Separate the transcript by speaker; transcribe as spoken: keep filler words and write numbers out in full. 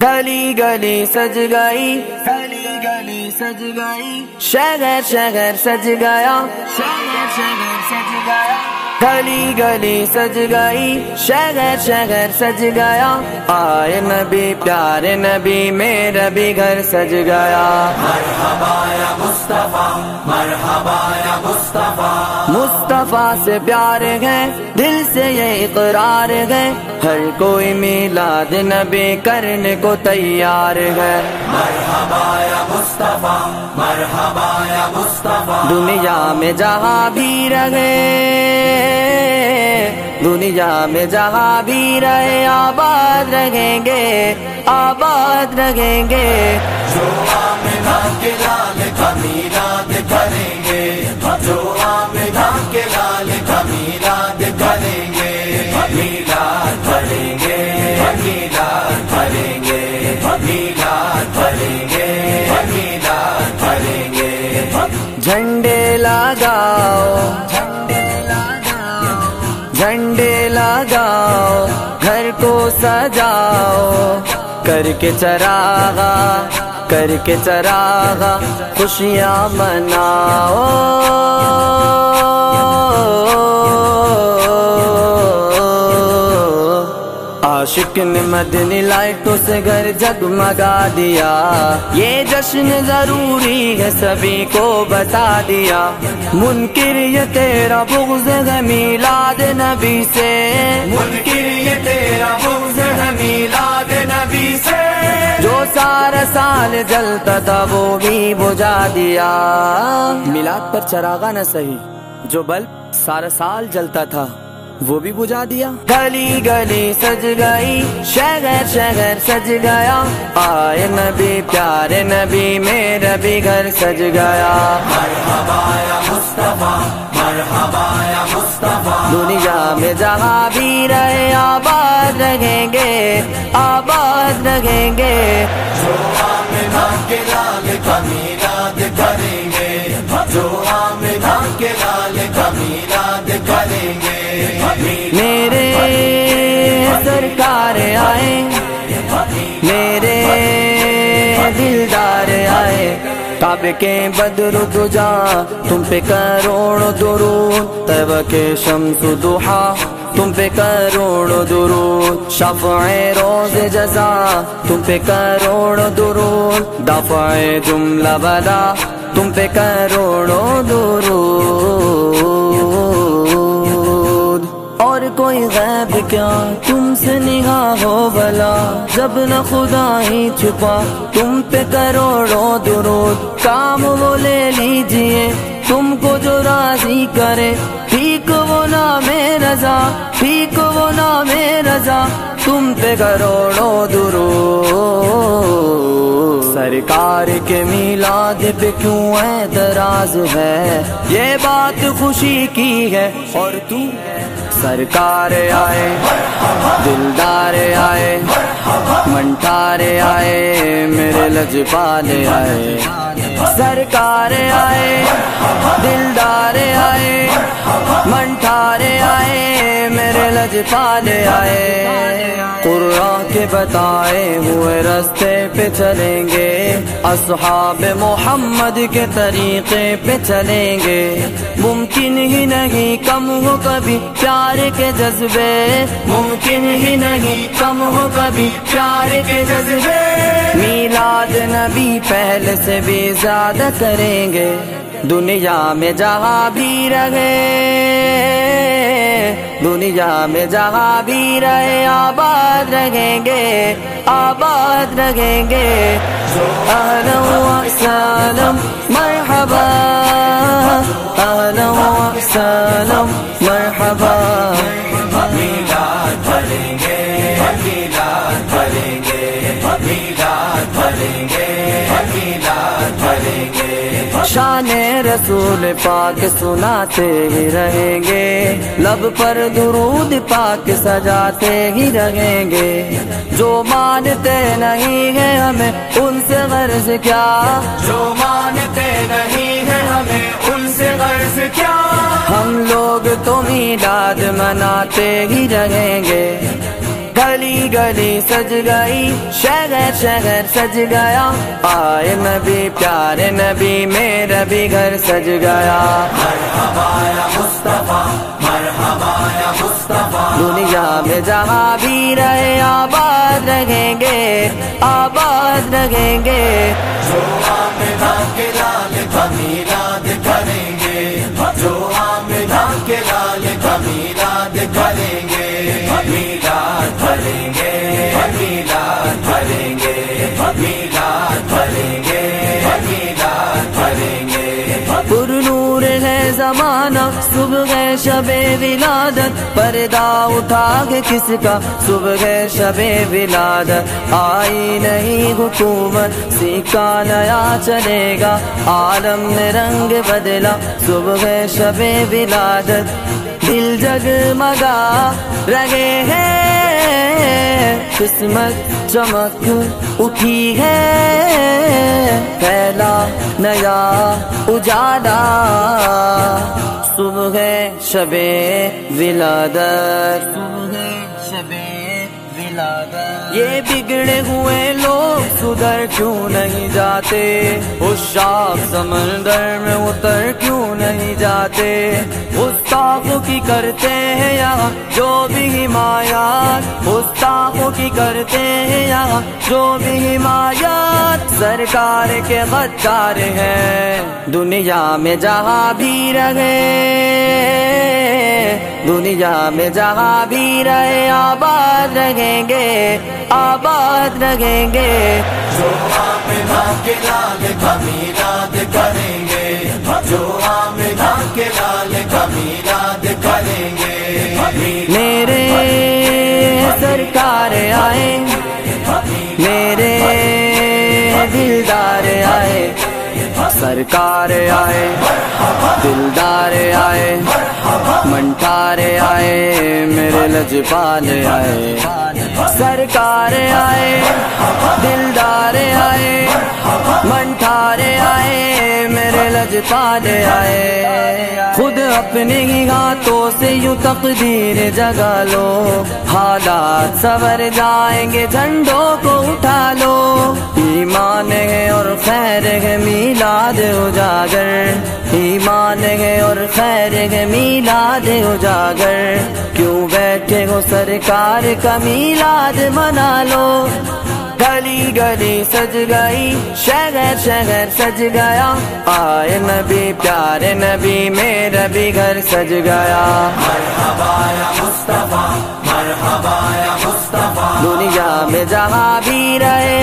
Speaker 1: گلی گلی سج گئی، گلی گلی سج گئی، شہر شہر سج گیا، شہر شہر سج گیا، گلی گلی سج گئی، شہر شہر سج گیا، آئے نبی پیارے نبی میرا بھی گھر سج گیا۔
Speaker 2: مرحبا یا مصطفیٰ، مرحبا یا مصطفیٰ،
Speaker 1: مصطفیٰ سے پیار ہے دل سے یہ اقرار ہے، ہر کوئی میلاد نبی کرنے کو تیار ہے۔
Speaker 2: مرحبا یا مصطفیٰ، مرحبا یا مصطفیٰ،
Speaker 1: دنیا میں جہاں بھی رہے، دنیا میں جہاں بھی رہے، آباد رہیں گے، آباد رہیں گے،
Speaker 2: جو آمنہ کے لال کا میلاد کریں گے، جو آمنہ کے لال کا میلاد کریں گے، میلاد کریں گے، میلاد کریں گے، میلاد کریں گے، میلاد کریں گے۔
Speaker 1: جھنڈے لگاؤ، جھنڈے لگاؤ، جھنڈے لگاؤ، گھر کو سجاؤ، کر کے چراغا، کر کے چراغا، خوشیاں مناؤ۔ عاشق نے مدنی لائٹوں سے گھر جگمگا دیا، یہ جشن ضروری ہے سبھی کو بتا دیا، منکر یہ تیرا بغض ہے میلاد نبی سے،
Speaker 2: منکر یہ تیرا بغض ہے میلاد نبی سے،
Speaker 1: جو سارا سال جلتا تھا وہ بھی بجھا دیا۔ میلاد پر چراغا نہ سہی، جو بلب سارا سال جلتا تھا وہ بھی بجھا دیا۔ گلی گلی سج گئی، شہر شہر سج گیا، آئے نبی پیارے نبی میرا بھی گھر سج گیا۔
Speaker 2: مرحبا یا مصطفیٰ، مرحبا یا مصطفیٰ،
Speaker 1: دنیا میں جہاں بھی رہے، آباد رہیں گے، آباد رہیں گے،
Speaker 2: جو آمنہ کے لال کا میلاد کریں گے، جو آمنہ کے لال کا میلاد کریں گے،
Speaker 1: میرے سرکار آئے، میرے دلدار آئے، کعبے کے بدر دجا تم پہ کروڑ درود، طیبہ کے شمس ضحا تم پہ کروڑ درود، شفع روز جزا تم پہ کروڑ درود، دفع جملہ بلا تم پہ کروڑوں درود، اور کوئی غیب کیا تم سے نگاہ ہو بلا، جب نہ خدا ہی چھپا تم پہ کروڑوں درود، کام وہ لے لیجئے تم کو جو راضی کرے، ٹھیک وہ نام رضا، ٹھیک وہ نام رضا، تم پہ کروڑوں درود۔ سرکار کے میلاد پہ کیوں اعتراض ہے، یہ بات خوشی کی ہے، اور تو سرکار آئے، دلدار آئے، منٹارے آئے، میرے لجپالے آئے، سرکار آئے، دلدار آئے، منٹارے آئے، میرے لجپالے آئے، قرآن کے بتائے ہوئے راستے پہ چلیں گے، اصحاب محمد کے طریقے پہ چلیں گے، ممکن ہی نہیں کم ہو کبھی پیار کے جذبے، ممکن ہی نہیں کم ہو کبھی پیار کے جذبے، میلاد نبی پہلے سے بھی زیادہ کریں گے، دنیا میں جہاں بھی رہے، دنیا میں جہاں بھی رہے، آباد رہیں گے، آباد رہیں گے، اہلا و سہلا مرحبا، اہلا و سہلا مرحبا،
Speaker 2: میلاد کریں گے، میلاد کریں گے، میلاد کریں گے، میلاد کریں گے،
Speaker 1: شان رسول پاک سناتے ہی رہیں گے، لب پر درود پاک سجاتے ہی رہیں گے، جو مانتے نہیں ہیں ہمیں ان سے غرض کیا،
Speaker 2: جو مانتے نہیں ہیں ہمیں ان سے غرض کیا،
Speaker 1: ہم لوگ تو میلاد مناتے ہی رہیں گے، گلی گلی سج گئی، شہر شہر سج گیا، آئے نبی پیارے نبی میرا بھی گھر سج گیا۔
Speaker 2: مرحبا یا مصطفیٰ، مرحبا یا مصطفیٰ،
Speaker 1: دنیا میں جہاں بھی رہے آباد رہیں گے، آباد رہیں گے،
Speaker 2: جو آمنہ کے لال کا میلاد کریں گے، جو آمنہ کے لال کا میلاد کریں گے، میلاد کریں گے، میلاد کریں گے، میلاد کریں گے، میلاد کریں گے۔
Speaker 1: پر نور ہے زمانہ صبح ہے شب ولادت، پردہ اٹھا کے کس کا صبح ہے شب ولادت، آئی نہیں حکومت سکہ نیا چلے گا، عالم نے رنگ بدلا صبح ہے شب ولادت، دل جگمگا رہے ہیں، قسمت چمک اٹھی ہے، پھیلا نیا اجالا، صبح ہے شب ولادت، صبح ہے شب ولادت۔ یہ بگڑے ہوئے لوگ سدھر کیوں نہیں جاتے، عشاق سمندر میں اتر کیوں نہیں جاتے، گستاخوں کی کرتے ہیں یہاں جو بھی حمایات، گستاخوں کی کرتے ہیں یہاں جو بھی حمایات، سرکار کے غدار ہیں دنیا میں جہاں بھی رہے، دنیا میں جہاں بھی رہے آباد رہیں گے، آباد رہیں گے،
Speaker 2: جو آمنہ کے لال کا میلاد کریں گے، جو آمنہ کے لال کا میلاد کریں گے،
Speaker 1: میرے سرکار آئے، میرے دلدار آئے، سرکار آئے، دلدار آئے، منٹارے آئے، میرے لجپال آئے، سرکار آئے، دلدار آئے، منٹارے آئے، میرے لجپال آئے، خود اپنے ہی ہاتھوں سے یوں تقدیر جگا لو، حالات سنور جائیں گے، جھنڈوں کو اٹھا لو، ایمان ہے اور خیر ہے میلاد اجاگر، ایمان ہے اور خیر ہے میلاد اجاگر، کیوں بیٹھے ہو سرکار کا میلاد منا لو، گلی گلی سج گئی، شہر شہر سج گیا، آئے نبی پیارے نبی میرا بھی گھر سج گیا۔
Speaker 2: مرحبا یا مصطفیٰ، مرحبا یا مصطفیٰ،
Speaker 1: دنیا میں جہاں بھی رہے